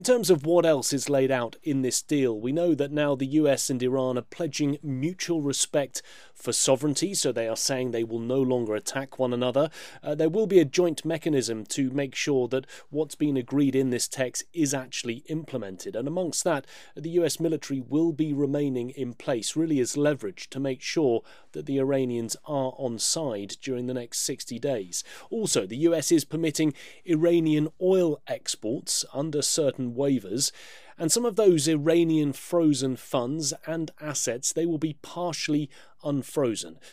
In terms of what else is laid out in this deal, we know that now the US and Iran are pledging mutual respect for sovereignty, so they are saying they will no longer attack one another. There will be a joint mechanism to make sure that what's been agreed in this text is actually implemented. And amongst that, the US military will be remaining in place, really as leverage to make sure that the Iranians are on side during the next 60 days. Also, the US is permitting Iranian oil exports under certain waivers, and some of those Iranian frozen funds and assets, they will be partially unfrozen.